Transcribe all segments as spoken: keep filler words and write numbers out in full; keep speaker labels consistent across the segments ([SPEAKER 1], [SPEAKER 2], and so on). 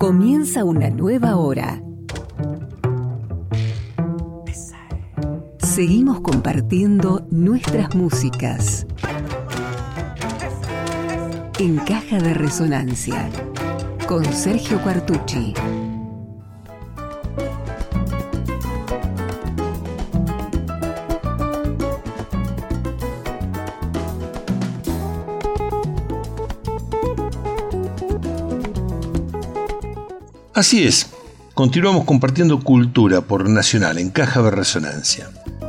[SPEAKER 1] Comienza una nueva hora. Seguimos compartiendo nuestras músicas en Caja de Resonancia con Sergio Quartucci.
[SPEAKER 2] Así es, continuamos compartiendo cultura por Nacional en Caja de Resonancia.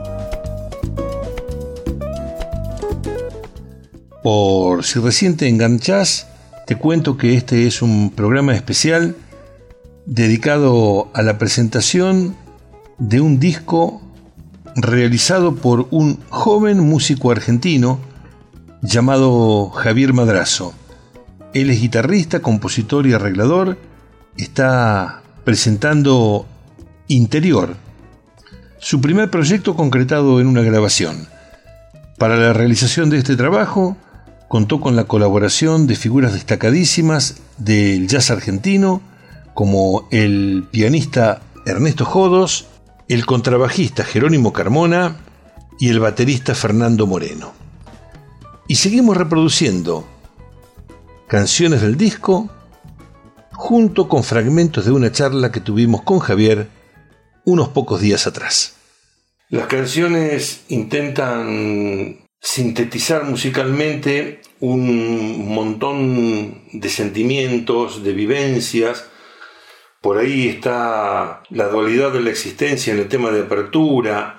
[SPEAKER 2] Por si recién te enganchás, te cuento que este es un programa especial dedicado a la presentación de un disco realizado por un joven músico argentino llamado Javier Madrazo. Él es guitarrista, compositor y arreglador. Está presentando Interior, su primer proyecto concretado en una grabación. Para la realización de este trabajo contó con la colaboración de figuras destacadísimas del jazz argentino como el pianista Ernesto Jodos, el contrabajista Jerónimo Carmona y el baterista Fernando Moreno. Y seguimos reproduciendo canciones del disco junto con fragmentos de una charla que tuvimos con Javier unos pocos días atrás. Las canciones intentan sintetizar musicalmente un montón de sentimientos, de vivencias. Por ahí está la dualidad de la existencia en el tema de apertura,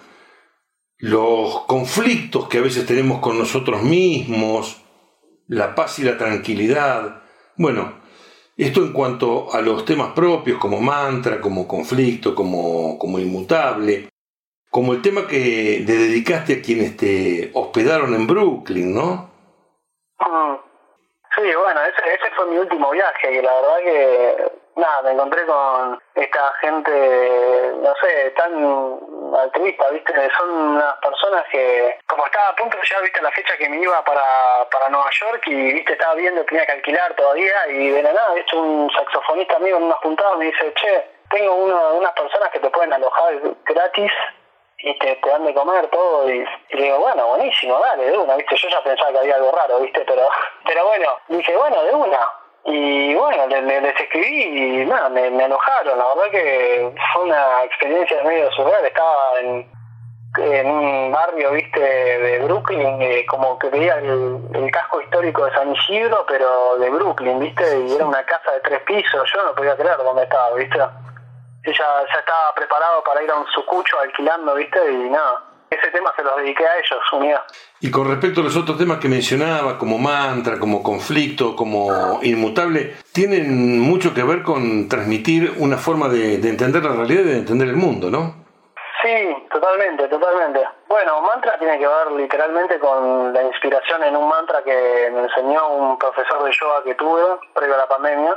[SPEAKER 2] los conflictos que a veces tenemos con nosotros mismos, la paz y la tranquilidad. Bueno, esto en cuanto a los temas propios como mantra, como conflicto, como, como inmutable, como el tema que le dedicaste a quienes te hospedaron en Brooklyn, ¿no?
[SPEAKER 3] Mm. Sí, bueno, ese, ese fue mi último viaje, y la verdad que, nada, me encontré con esta gente, no sé, tan altruista, ¿viste? Son unas personas que, como estaba a punto de llegar, ¿viste? La fecha que me iba para, para Nueva York y, ¿viste? Estaba viendo que tenía que alquilar todavía, y de la nada, ¿viste? Un saxofonista amigo en una juntada me dice, che, tengo uno, unas personas que te pueden alojar gratis y te, te dan de comer todo, y, y le digo, bueno, buenísimo, dale, de una, ¿viste? Yo ya pensaba que había algo raro, ¿viste? Pero, pero bueno, dije, bueno, de una. Y bueno, les, les escribí y nada, me, me alojaron. La verdad que fue una experiencia medio surreal. Estaba en, en un barrio, ¿viste? De Brooklyn, eh, como que veía el, el casco histórico de San Isidro, pero de Brooklyn, ¿viste? Y era una casa de tres pisos. Yo no podía creer dónde estaba, ¿viste? Yo ya, ya estaba preparado para ir a un sucucho alquilando, ¿viste? Y nada, ese tema se los dediqué a ellos, unida.
[SPEAKER 2] Y con respecto a los otros temas que mencionaba, como mantra, como conflicto, como inmutable, tienen mucho que ver con transmitir una forma de, de entender la realidad y de entender el mundo, ¿no?
[SPEAKER 3] Sí, totalmente, totalmente. Bueno, mantra tiene que ver literalmente con la inspiración en un mantra que me enseñó un profesor de yoga que tuve previo a la pandemia.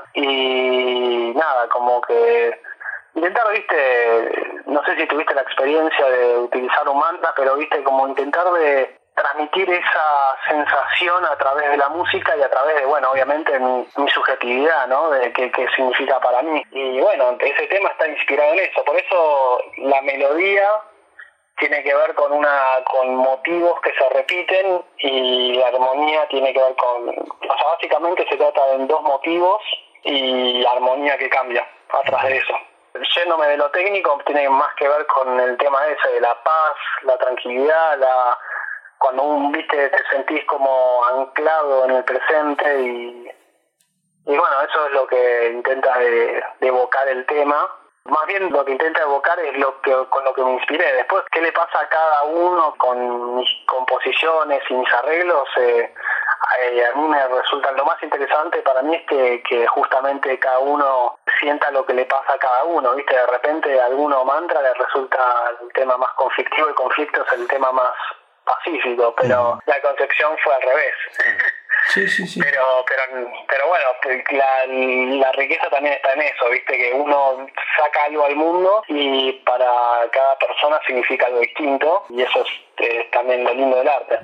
[SPEAKER 3] Y nada, como que intentar, viste, no sé si tuviste la experiencia de utilizar un mantra, pero viste, como intentar de transmitir esa sensación a través de la música y a través de, bueno, obviamente mi, mi subjetividad, ¿no? De qué, qué significa para mí. Y bueno, ese tema está inspirado en eso. Por eso la melodía tiene que ver con una con motivos que se repiten, y la armonía tiene que ver con, o sea, básicamente se trata de dos motivos y armonía que cambia atrás de eso. Yéndome de lo técnico, tiene más que ver con el tema ese de la paz, la tranquilidad, la cuando un, viste, te sentís como anclado en el presente, y, y bueno, eso es lo que intenta de, de evocar el tema. Más bien lo que intenta evocar es lo que con lo que me inspiré. Después, ¿qué le pasa a cada uno con mis composiciones y mis arreglos? Eh, eh, a mí me resulta lo más interesante para mí es que, que justamente cada uno sienta lo que le pasa a cada uno, ¿viste? De repente a alguno mantra le resulta el tema más conflictivo, y conflicto es el tema más pacífico, pero la concepción fue al revés.
[SPEAKER 2] Sí, sí, sí.
[SPEAKER 3] Pero, pero, pero bueno, la, la riqueza también está en eso, ¿viste? Que uno saca algo al mundo y para cada persona significa algo distinto, y eso es eh, también lo lindo del arte.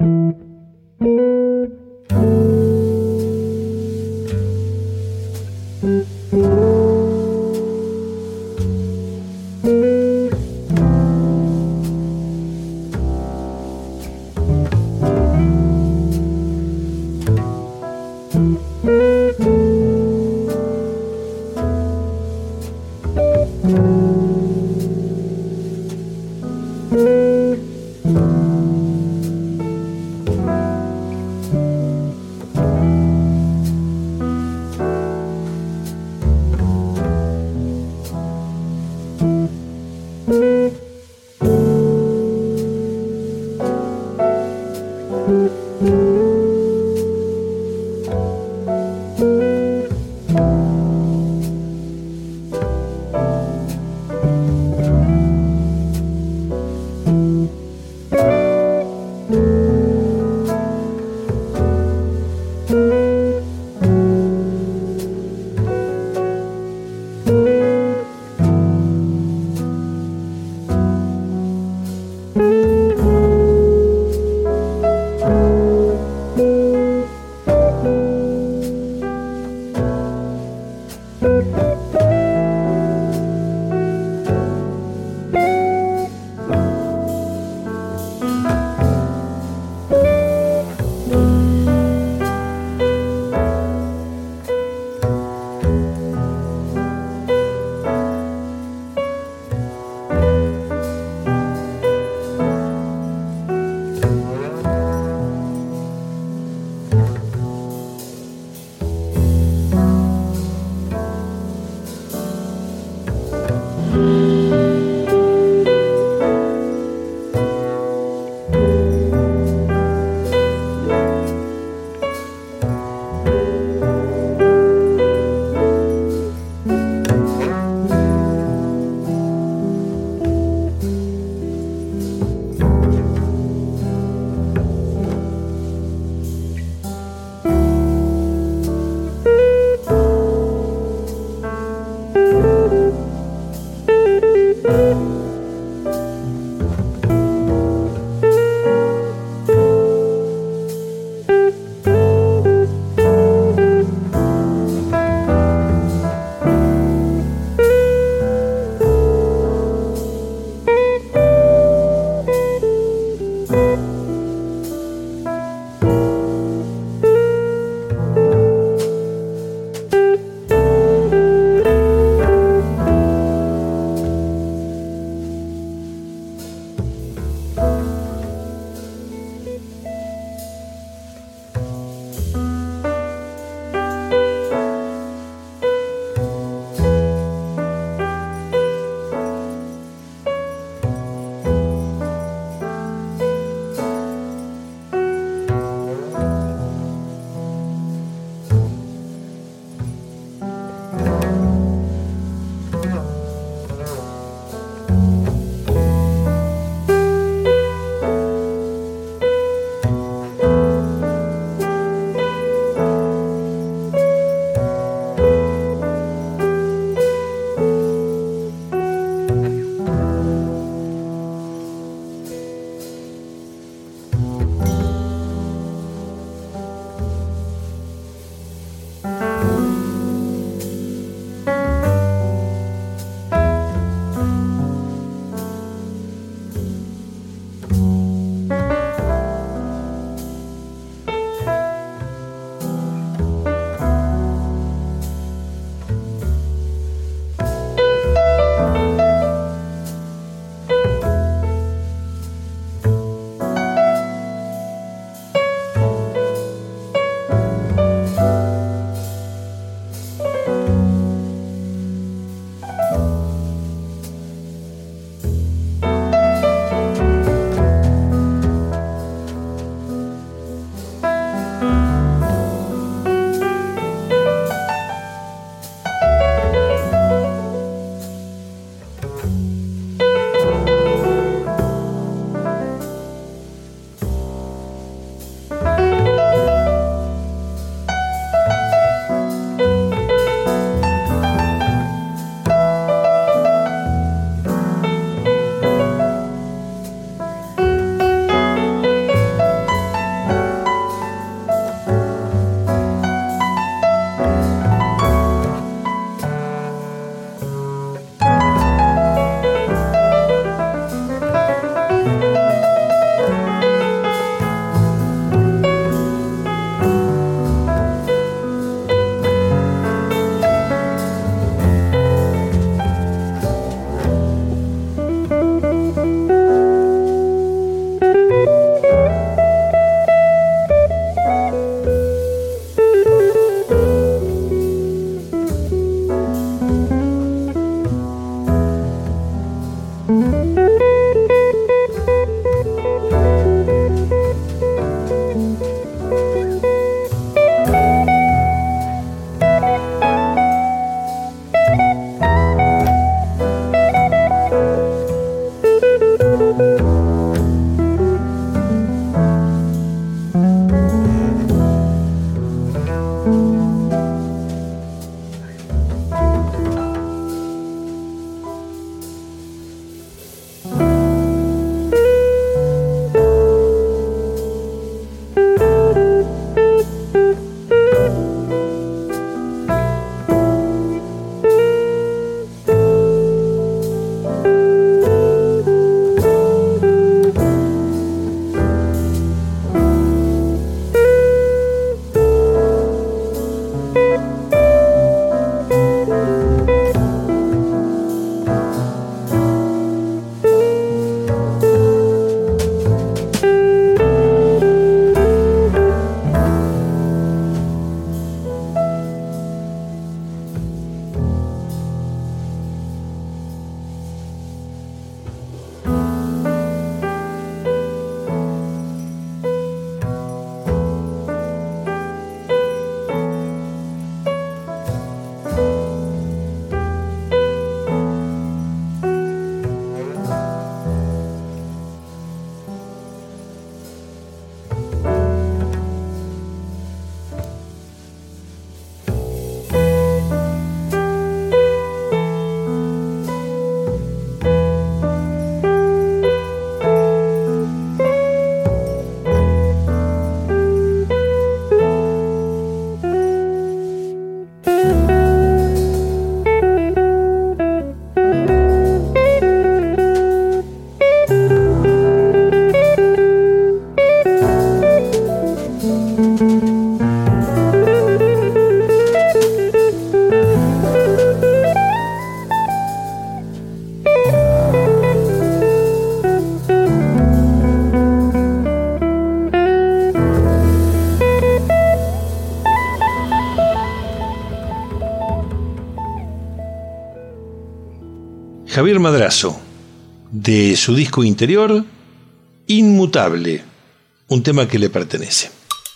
[SPEAKER 2] Javier Madrazo, de su disco Interior, Inmutable, un tema que le pertenece.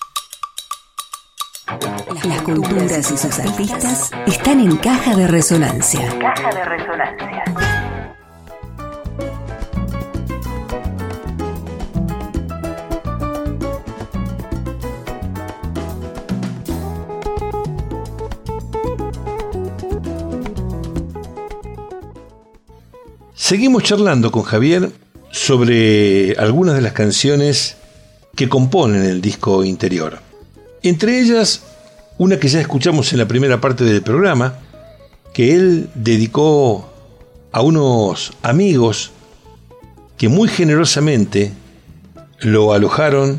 [SPEAKER 1] Las culturas y sus artistas están en Caja de Resonancia.
[SPEAKER 4] Caja de Resonancia.
[SPEAKER 2] Seguimos charlando con Javier sobre algunas de las canciones que componen el disco Interior. Entre ellas, una que ya escuchamos en la primera parte del programa, que él dedicó a unos amigos que muy generosamente lo alojaron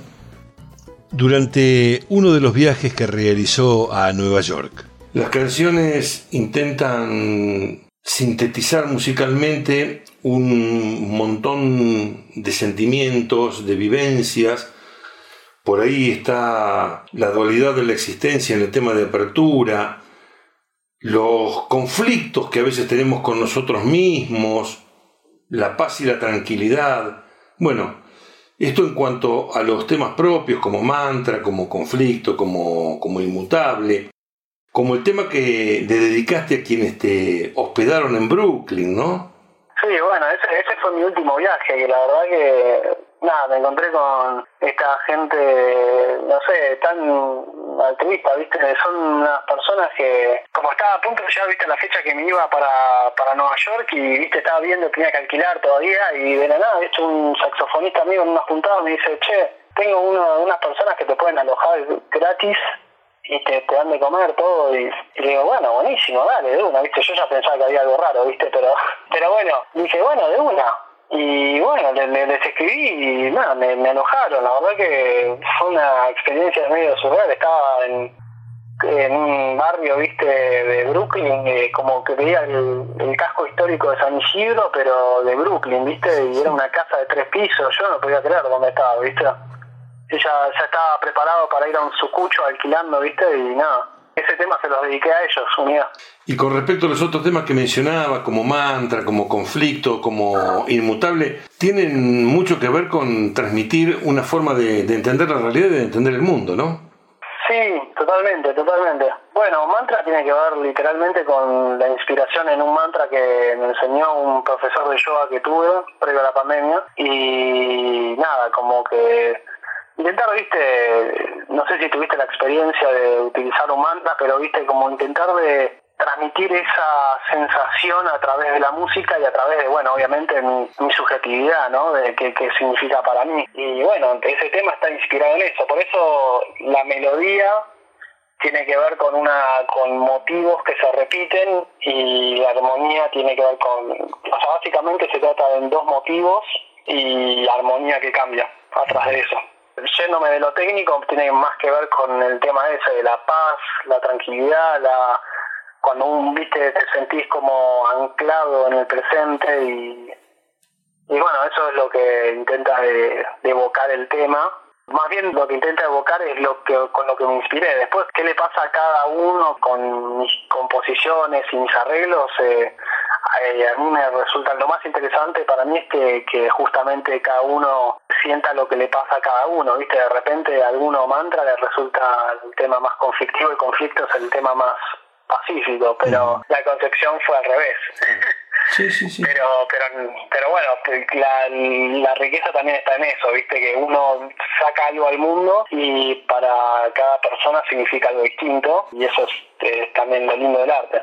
[SPEAKER 2] durante uno de los viajes que realizó a Nueva York. Las canciones intentan sintetizar musicalmente un montón de sentimientos, de vivencias. Por ahí está la dualidad de la existencia en el tema de apertura, los conflictos que a veces tenemos con nosotros mismos, la paz y la tranquilidad. Bueno, esto en cuanto a los temas propios como mantra, como conflicto, como, como inmutable, como el tema que le dedicaste a quienes te hospedaron en Brooklyn, ¿no?
[SPEAKER 3] Sí, bueno, ese, ese fue mi último viaje, que la verdad que, nada, me encontré con esta gente, no sé, tan altruista, ¿viste? Son unas personas que, como estaba a punto de llegar, ¿viste? La fecha que me iba para, para Nueva York y, ¿viste? Estaba viendo, tenía que alquilar todavía y de la nada, ¿viste? Un saxofonista amigo en una juntada me dice, che, tengo uno, unas personas que te pueden alojar gratis y te, te dan de comer todo, y, y le digo, bueno, buenísimo, dale, de una, ¿viste? Yo ya pensaba que había algo raro, ¿viste? Pero, pero bueno, dije, bueno, de una. Y bueno, les, les escribí y nada, me, me alojaron. La verdad que fue una experiencia medio surreal. Estaba en, en un barrio, ¿viste? De Brooklyn, eh, como que veía el, el casco histórico de San Isidro, pero de Brooklyn, ¿viste? Y era una casa de tres pisos, yo no podía creer dónde estaba, ¿viste? Yo ya, ya estaba preparado para ir a un sucucho alquilando, ¿viste? Y nada, ese tema se los dediqué a ellos, unida.
[SPEAKER 2] Y con respecto a los otros temas que mencionaba, como mantra, como conflicto, como inmutable, tienen mucho que ver con transmitir una forma de, de entender la realidad y de entender el mundo, ¿no?
[SPEAKER 3] Sí, totalmente, totalmente. Bueno, mantra tiene que ver literalmente con la inspiración en un mantra que me enseñó un profesor de yoga que tuve previo a la pandemia. Y nada, como que intentar, viste, no sé si tuviste la experiencia de utilizar un mantra, pero viste, como intentar de transmitir esa sensación a través de la música y a través de, bueno, obviamente mi, mi subjetividad, ¿no? De qué, qué significa para mí. Y bueno, ese tema está inspirado en eso. Por eso la melodía tiene que ver con una con motivos que se repiten y la armonía tiene que ver con, o sea, básicamente se trata de dos motivos y armonía que cambia atrás de eso. Yéndome de lo técnico, tiene más que ver con el tema ese de la paz, la tranquilidad, la cuando un, viste, te sentís como anclado en el presente y, y bueno, eso es lo que intenta de, de evocar el tema. Más bien lo que intenta evocar es lo que con lo que me inspiré. Después, ¿qué le pasa a cada uno con mis composiciones y mis arreglos? Eh, a mí me resulta lo más interesante para mí es que, que justamente cada uno sienta lo que le pasa a cada uno, ¿viste? De repente a alguno mantra le resulta el tema más conflictivo, el conflicto es el tema más pacífico, pero la concepción fue al revés.
[SPEAKER 2] Sí, sí, sí.
[SPEAKER 3] Pero, pero, pero bueno, la, la riqueza también está en eso, ¿viste? Que uno saca algo al mundo y para cada persona significa algo distinto y eso es, es también lo lindo del arte.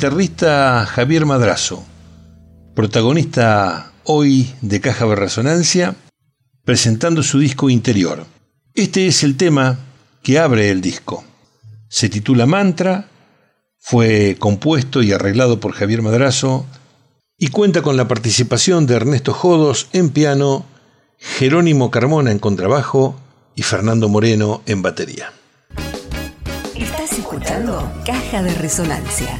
[SPEAKER 2] guitarrista Javier Madrazo, protagonista hoy de Caja de Resonancia, presentando su disco Interior. Este es el tema que abre el disco. Se titula Mantra, fue compuesto y arreglado por Javier Madrazo y cuenta con la participación de Ernesto Jodos en piano, Jerónimo Carmona en contrabajo y Fernando Moreno en batería.
[SPEAKER 1] Estás escuchando Caja de Resonancia.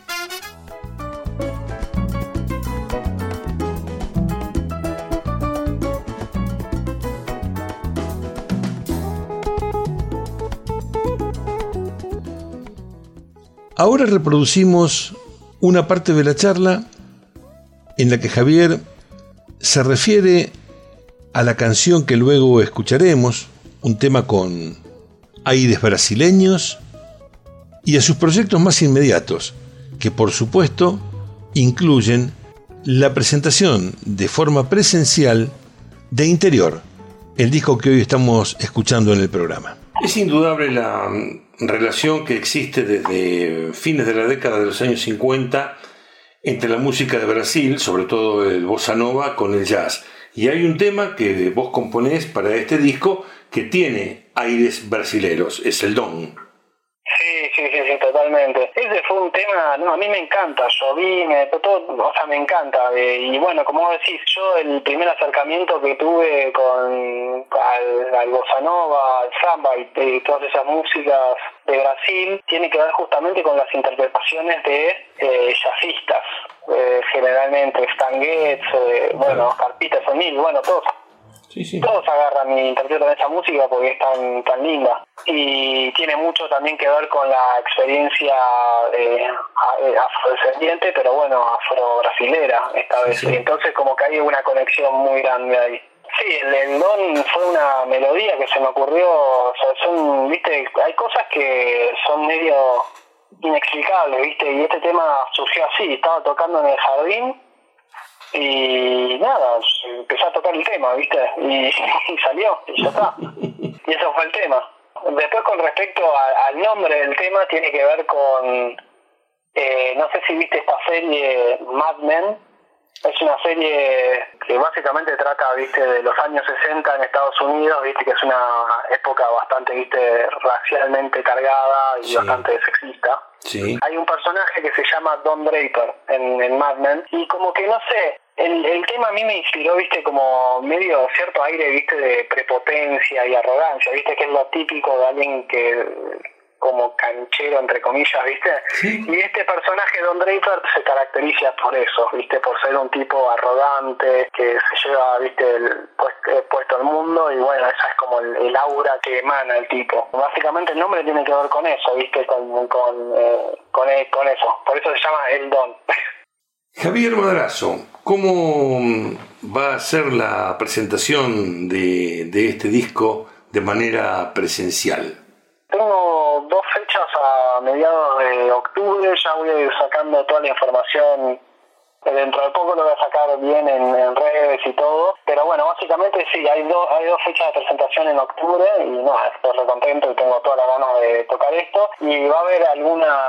[SPEAKER 2] Ahora reproducimos una parte de la charla en la que Javier se refiere a la canción que luego escucharemos, un tema con aires brasileños, y a sus proyectos más inmediatos, que por supuesto incluyen la presentación de forma presencial de Interior, el disco que hoy estamos escuchando en el programa. Es indudable la relación que existe desde fines de la década de los años cincuenta entre la música de Brasil, sobre todo el bossa nova, con el jazz. Y hay un tema que vos componés para este disco que tiene aires brasileros, es el Don.
[SPEAKER 3] Sí, sí, sí, sí, totalmente. Ese fue un tema, no, a mí me encanta, yo vi, me, todo, o sea, me encanta. Eh, y bueno, como vos decís, yo el primer acercamiento que tuve con al, al bossa nova, al samba y, y todas esas músicas de Brasil tiene que ver justamente con las interpretaciones de eh, jazzistas, eh, generalmente Stan Getz, eh, bueno, Oscar Peterson, bueno, todos. Sí, sí. Todos agarran y interpretan esa música porque es tan, tan linda. Y tiene mucho también que ver con la experiencia eh, afrodescendiente, pero bueno, afro-brasilera esta vez. Sí, sí. Entonces como que hay una conexión muy grande ahí. Sí, el, el Don fue una melodía que se me ocurrió, o sea, son, viste, hay cosas que son medio inexplicables, viste, y este tema surgió así, estaba tocando en el jardín, y nada, empecé a tocar el tema, ¿viste? Y, y salió, y ya está. Y eso fue el tema. Después, con respecto a, al nombre del tema, tiene que ver con... Eh, no sé si viste esta serie Mad Men. Es una serie que básicamente trata, ¿viste?, de los años sesenta en Estados Unidos, ¿viste?, que es una época bastante, ¿viste?, racialmente cargada y sí, bastante sexista. Sí. Hay un personaje que se llama Don Draper en, en Mad Men, y como que, no sé, el, el tema a mí me inspiró, ¿viste?, como medio cierto aire, ¿viste?, de prepotencia y arrogancia, ¿viste?, que es lo típico de alguien que... como canchero, entre comillas, ¿viste? Sí. Y este personaje, Don Draper, se caracteriza por eso, ¿viste? Por ser un tipo arrogante, que se lleva, ¿viste?, el puesto, puesto al mundo, y bueno, esa es como el, el aura que emana el tipo. Básicamente el nombre tiene que ver con eso, ¿viste? Con, con, eh, con, con eso. Por eso se llama El Don.
[SPEAKER 2] Javier Madrazo, ¿cómo va a ser la presentación de, de este disco de manera presencial?
[SPEAKER 3] Tengo dos fechas a mediados de octubre, ya voy a ir sacando toda la información, dentro de poco lo voy a sacar bien en, en redes y todo, pero bueno, básicamente sí, hay, do, hay dos fechas de presentación en octubre y nada, estoy re contento y tengo todas las ganas de tocar esto, y va a haber alguna,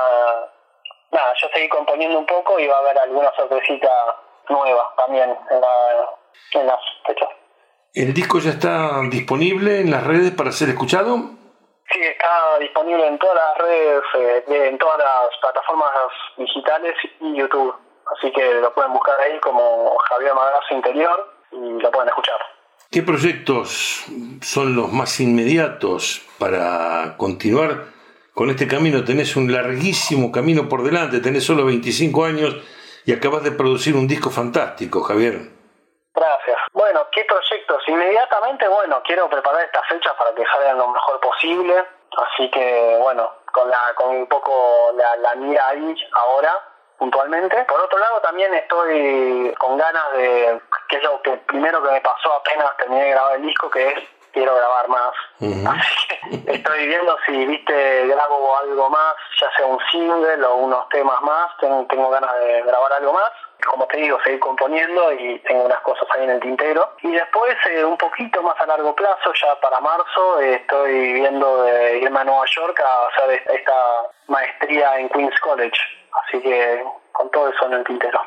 [SPEAKER 3] nada, yo seguí componiendo un poco y va a haber alguna sorpresita nueva también en, la, en las fechas.
[SPEAKER 2] ¿El disco ya está disponible en las redes para ser escuchado?
[SPEAKER 3] Sí, está disponible en todas las redes, eh, en todas las plataformas digitales y YouTube. Así que lo pueden buscar ahí como Javier Madrazo Interior y lo pueden escuchar.
[SPEAKER 2] ¿Qué proyectos son los más inmediatos para continuar con este camino? Tenés un larguísimo camino por delante, tenés solo veinticinco años y acabas de producir un disco fantástico, Javier.
[SPEAKER 3] Gracias. Bueno, ¿qué proyectos? Inmediatamente, bueno, quiero preparar estas fechas para que salgan lo mejor posible, así que, bueno, con la con un poco la, la mira ahí ahora, puntualmente. Por otro lado, también estoy con ganas de, que es lo que primero que me pasó apenas terminé de grabar el disco, que es, quiero grabar más. Uh-huh. Así que estoy viendo si, viste, grabo algo más, ya sea un single o unos temas más, tengo, tengo ganas de grabar algo más. como te digo, seguir componiendo y tengo unas cosas ahí en el tintero. Y después, eh, un poquito más a largo plazo, ya para marzo, eh, estoy viendo de irme a Nueva York a hacer esta maestría en Queens College. Así que con todo eso en el tintero.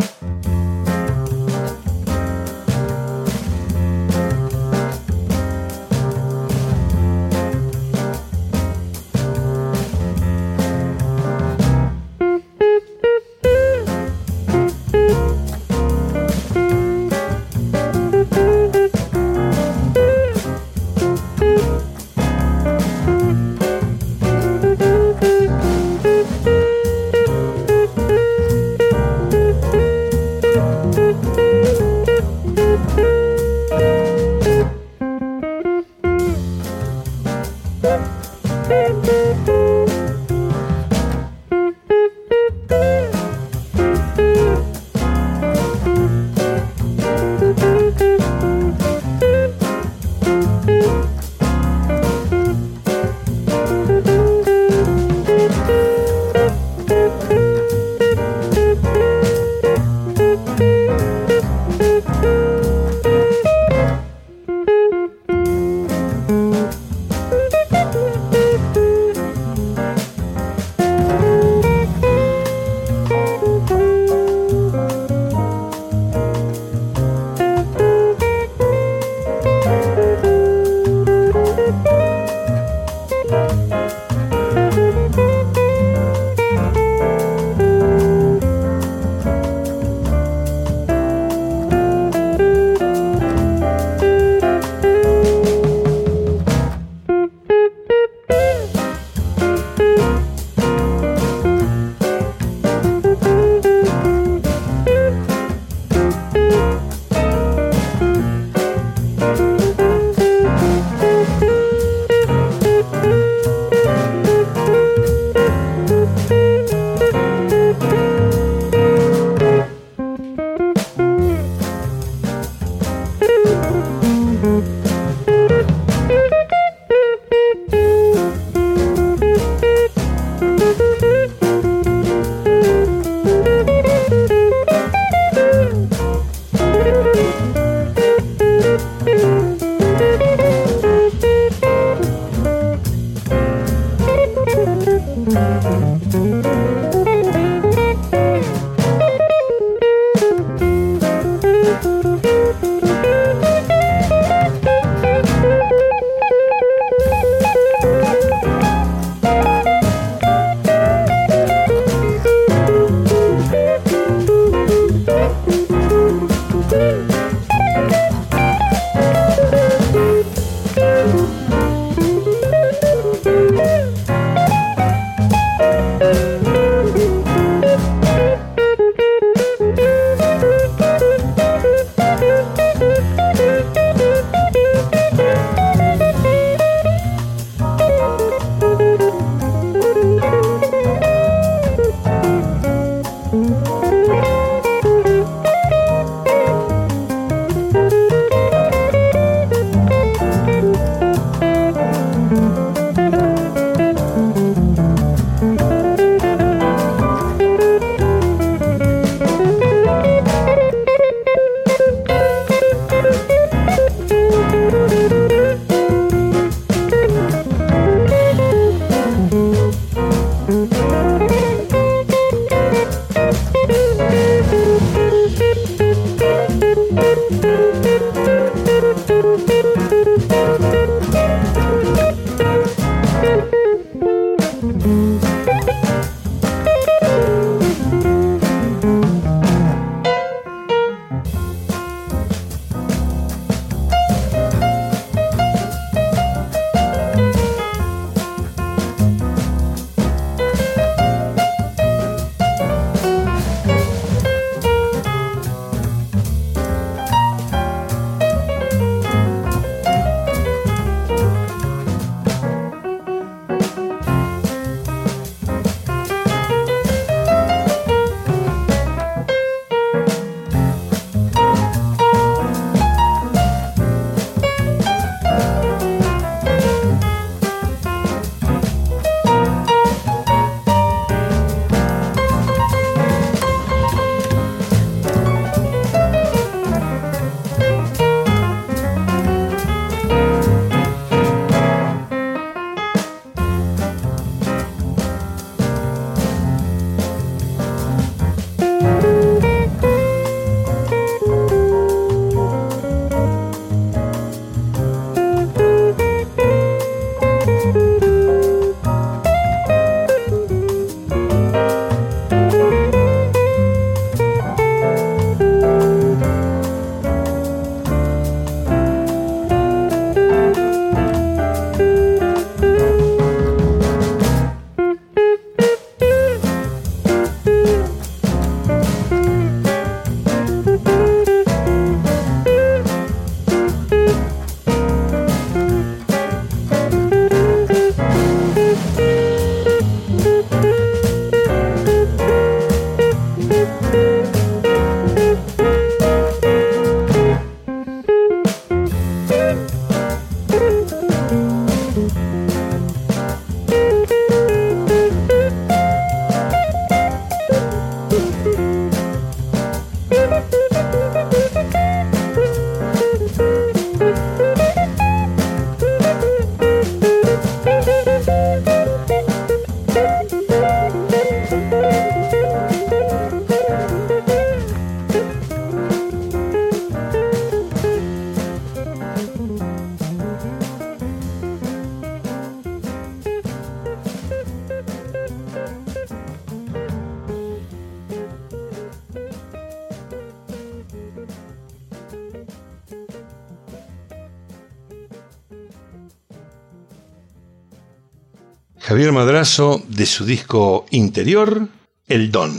[SPEAKER 2] Javier Madrazo, de su disco Interior, El Don.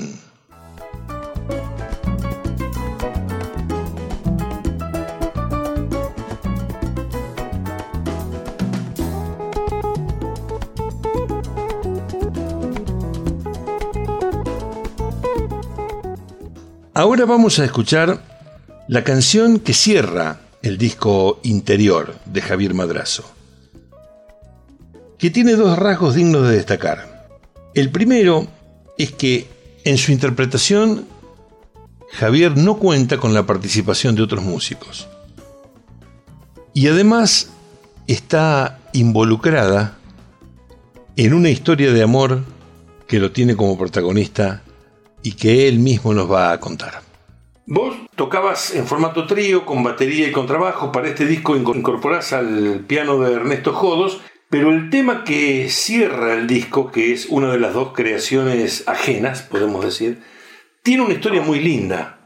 [SPEAKER 2] Ahora vamos a escuchar la canción que cierra el disco Interior de Javier Madrazo, que tiene dos rasgos dignos de destacar. El primero es que en su interpretación Javier no cuenta con la participación de otros músicos. Y además está involucrada en una historia de amor que lo tiene como protagonista y que él mismo nos va a contar. Vos tocabas en formato trío con batería y contrabajo. Para este disco incorporás al piano de Ernesto Jodos, pero el tema que cierra el disco, que es una de las dos creaciones ajenas, podemos decir, tiene una historia muy linda.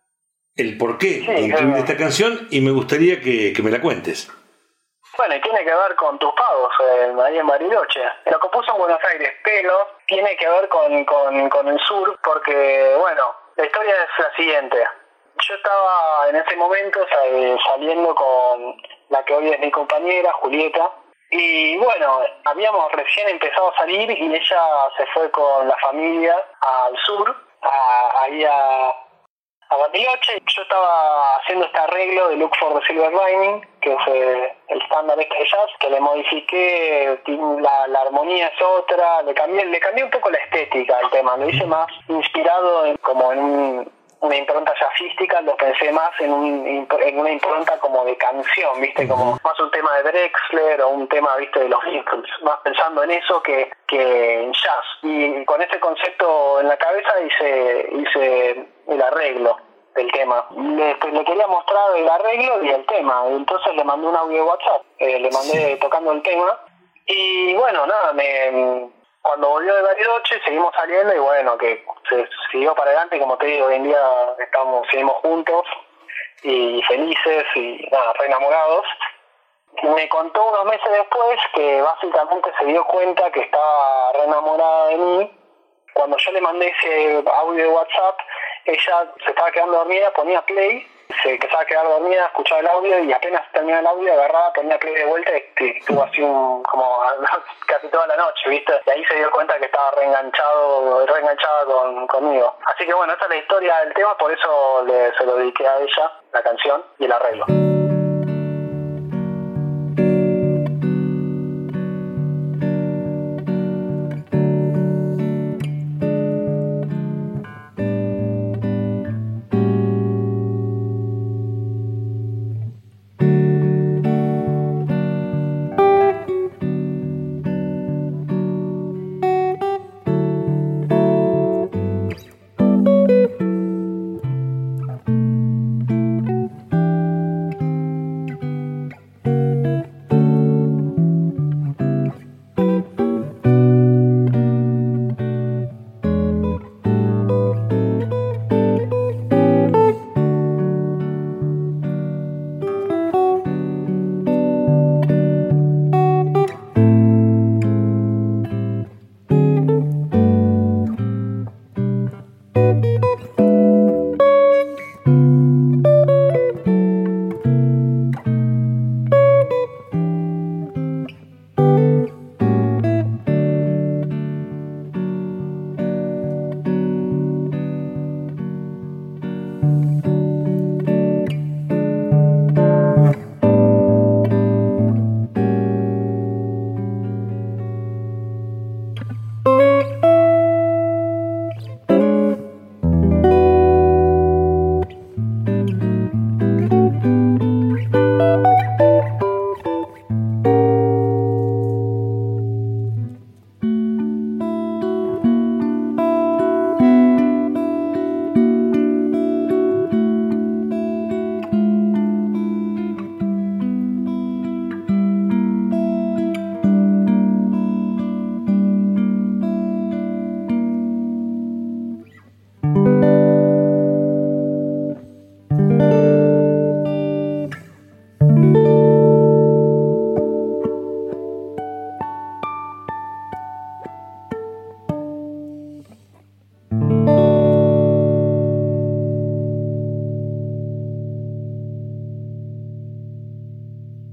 [SPEAKER 2] El porqué de incluir esta canción, y me gustaría que, que me la cuentes.
[SPEAKER 3] Bueno, y tiene que ver con tus pagos, eh, ahí en Bariloche. Lo compuso en Buenos Aires, pero tiene que ver con, con, con el sur, porque, bueno, la historia es la siguiente. Yo estaba en ese momento saliendo con la que hoy es mi compañera, Julieta, y bueno, habíamos recién empezado a salir y ella se fue con la familia al sur, a, ahí a... a Bariloche. Yo estaba haciendo este arreglo de Look for the Silver Lining, que es eh, el estándar este de jazz, que le modifiqué, la, la armonía es otra, le cambié, le cambié un poco la estética al tema, lo hice más inspirado en, como en un, una impronta jazzística, lo pensé más en, un, en una impronta como de canción, viste, como más un tema de Drexler o un tema, viste, de los Beatles, más pensando en eso que, que en jazz. Y con ese concepto en la cabeza hice, hice el arreglo del tema. Le, pues, le quería mostrar el arreglo y el tema, entonces le mandé un audio de WhatsApp, eh, le mandé tocando el tema, y bueno, nada, me, cuando volvió de Bariloche seguimos saliendo y bueno, que se siguió para adelante, como te digo, hoy en día estamos, seguimos juntos y felices y nada, re enamorados. Me contó unos meses después que básicamente se dio cuenta que estaba re enamorada de mí. Cuando yo le mandé ese audio de WhatsApp, ella se estaba quedando dormida, ponía play, se empezaba a quedar dormida, escuchaba el audio y apenas terminaba el audio, agarraba, ponía play de vuelta y estuvo así un, como casi toda la noche, ¿viste? Y ahí se dio cuenta que estaba reenganchado, reenganchada con, conmigo. Así que bueno, esta es la historia del tema, por eso le, se lo dediqué a ella, la canción y el arreglo.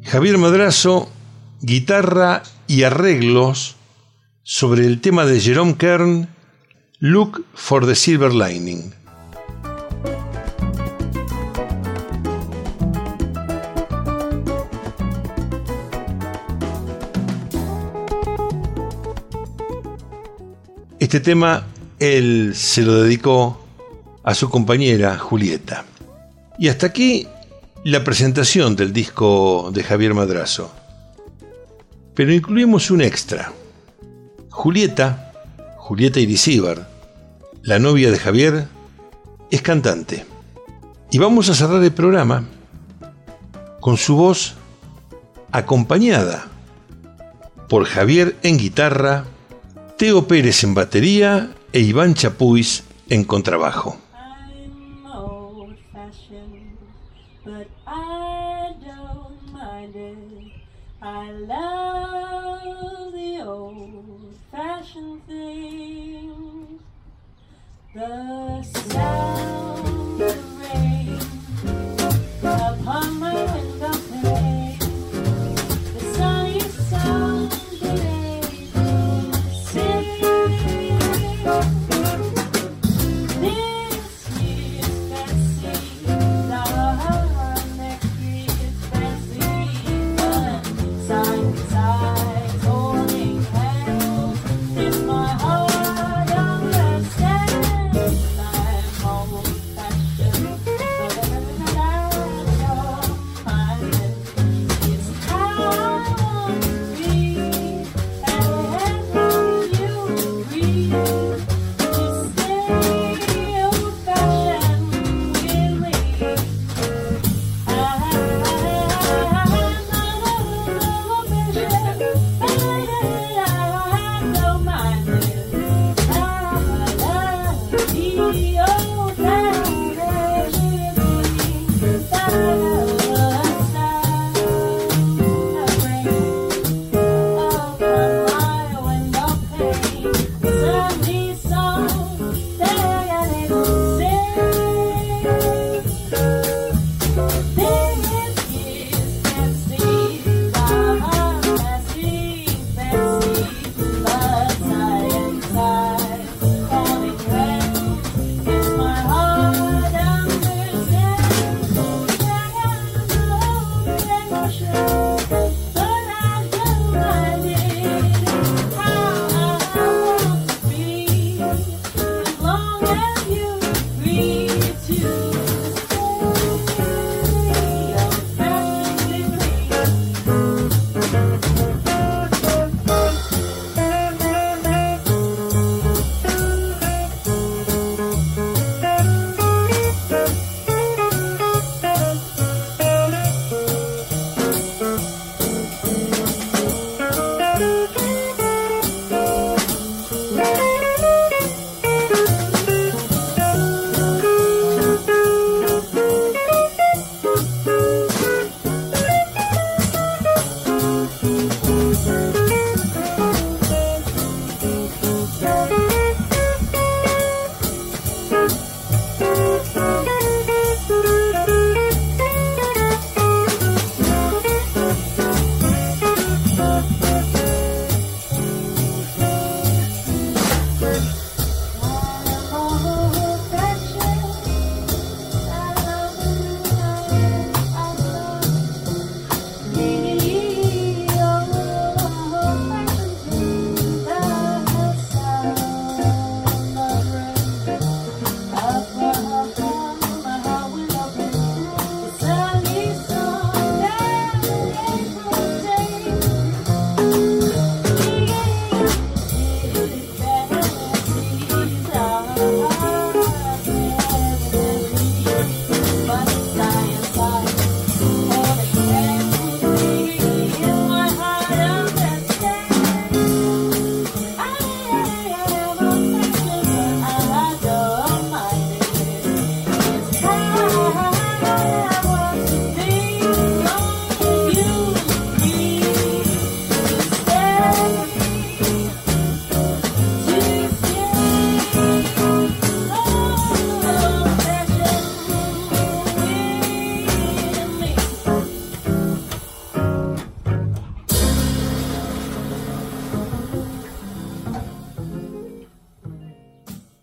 [SPEAKER 2] Javier Madrazo, guitarra y arreglos sobre el tema de Jerome Kern, Look for the Silver Lining. Este tema él se lo dedicó a su compañera Julieta. Y hasta aquí la presentación del disco de Javier Madrazo. Pero incluimos un extra. Julieta, Julieta Irizíbar, la novia de Javier, es cantante. Y vamos a cerrar el programa con su voz acompañada por Javier en guitarra, Teo Pérez en batería e Iván Chapuis en contrabajo.
[SPEAKER 4] But I don't mind it. I love the old-fashioned things. The sound of rain upon my window pane. The sunny sound of angels sing. This year's fancy love. Old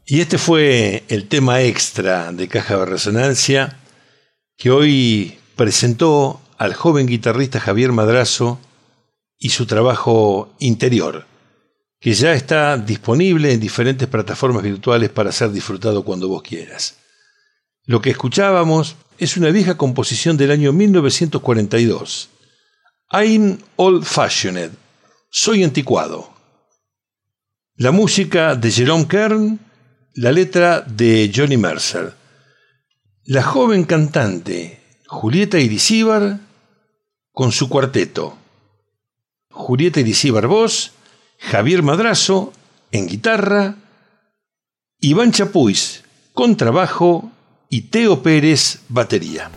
[SPEAKER 2] Y este fue el tema extra de Caja de Resonancia que hoy presentó al joven guitarrista Javier Madrazo y su trabajo Interior, que ya está disponible en diferentes plataformas virtuales para ser disfrutado cuando vos quieras. Lo que escuchábamos es una vieja composición del año mil novecientos cuarenta y dos. I'm old-fashioned, soy anticuado. La música de Jerome Kern, la letra de Johnny Mercer. La joven cantante Julieta Irizíbar con su cuarteto. Julieta Irizíbar voz, Javier Madrazo en guitarra, Iván Chapuis contrabajo y Teo Pérez batería.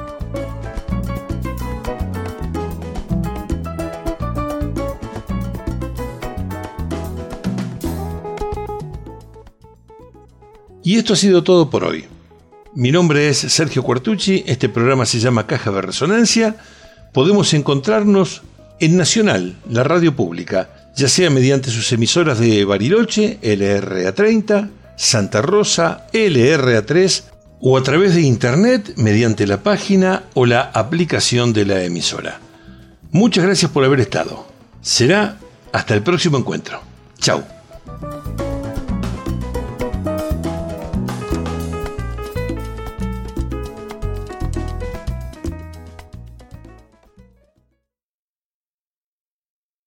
[SPEAKER 2] Y esto ha sido todo por hoy. Mi nombre es Sergio Quartucci, este programa se llama Caja de Resonancia. Podemos encontrarnos en Nacional, la radio pública, ya sea mediante sus emisoras de Bariloche, L R A treinta, Santa Rosa, L R A tres, o a través de internet mediante la página o la aplicación de la emisora. Muchas gracias por haber estado. Será hasta el próximo encuentro. Chau.